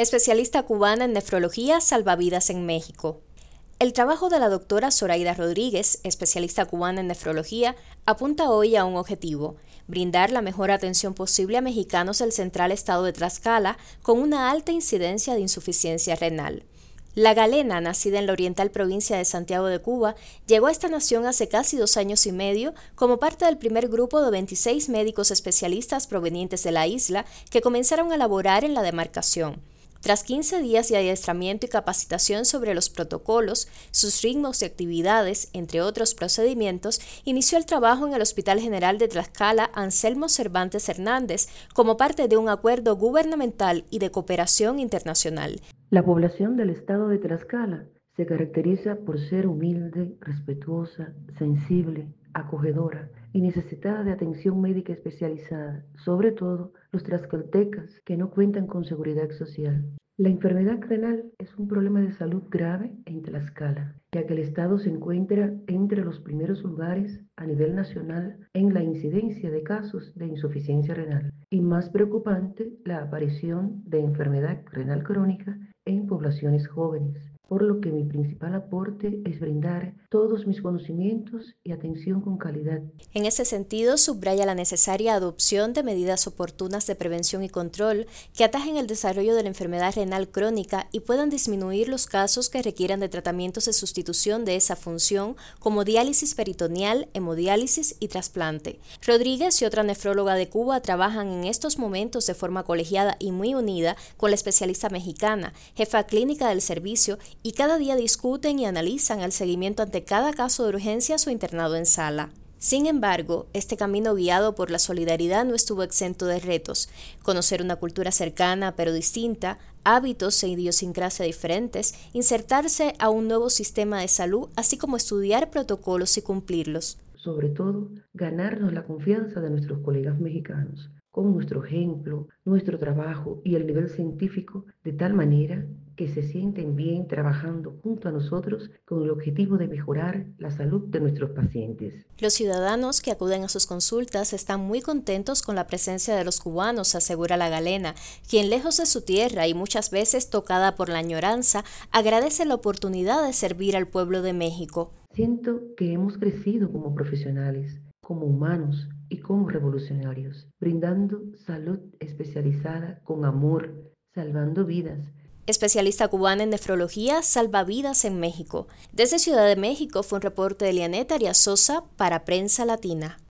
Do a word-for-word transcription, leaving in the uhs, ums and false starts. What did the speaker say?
Especialista cubana en nefrología, salva vidas en México. El trabajo de la doctora Zoraida Rodríguez, especialista cubana en nefrología, apunta hoy a un objetivo: brindar la mejor atención posible a mexicanos del central estado de Tlaxcala con una alta incidencia de insuficiencia renal. La galena, nacida en la oriental provincia de Santiago de Cuba, llegó a esta nación hace casi dos años y medio como parte del primer grupo de veintiséis médicos especialistas provenientes de la isla que comenzaron a laborar en la demarcación. Tras quince días de adiestramiento y capacitación sobre los protocolos, sus ritmos y actividades, entre otros procedimientos, inició el trabajo en el Hospital General de Tlaxcala Anselmo Cervantes Hernández como parte de un acuerdo gubernamental y de cooperación internacional. La población del estado de Tlaxcala se caracteriza por ser humilde, respetuosa, sensible, acogedora y necesitada de atención médica especializada, sobre todo los tlaxcaltecas que no cuentan con seguridad social. La enfermedad renal es un problema de salud grave en Tlaxcala, ya que el estado se encuentra entre los primeros lugares a nivel nacional en la incidencia de casos de insuficiencia renal y más preocupante la aparición de enfermedad renal crónica en poblaciones jóvenes, por lo que mi principal aporte es brindar todos mis conocimientos y atención con calidad. En ese sentido, subraya la necesaria adopción de medidas oportunas de prevención y control que atajen el desarrollo de la enfermedad renal crónica y puedan disminuir los casos que requieran de tratamientos de sustitución de esa función, como diálisis peritoneal, hemodiálisis y trasplante. Rodríguez y otra nefróloga de Cuba trabajan en estos momentos de forma colegiada y muy unida con la especialista mexicana, jefa clínica del servicio, y cada día discuten y analizan el seguimiento ante cada caso de urgencias o internado en sala. Sin embargo, este camino guiado por la solidaridad no estuvo exento de retos: conocer una cultura cercana pero distinta, hábitos e idiosincrasia diferentes, insertarse a un nuevo sistema de salud, así como estudiar protocolos y cumplirlos. Sobre todo, ganarnos la confianza de nuestros colegas mexicanos, con nuestro ejemplo, nuestro trabajo y el nivel científico, de tal manera que se sienten bien trabajando junto a nosotros con el objetivo de mejorar la salud de nuestros pacientes. Los ciudadanos que acuden a sus consultas están muy contentos con la presencia de los cubanos, asegura la galena, quien, lejos de su tierra y muchas veces tocada por la añoranza, agradece la oportunidad de servir al pueblo de México. Siento que hemos crecido como profesionales, como humanos y como revolucionarios, brindando salud especializada con amor, salvando vidas. Especialista cubana en nefrología, salva vidas en México. Desde Ciudad de México fue un reporte de Lianet Arias Sosa para Prensa Latina.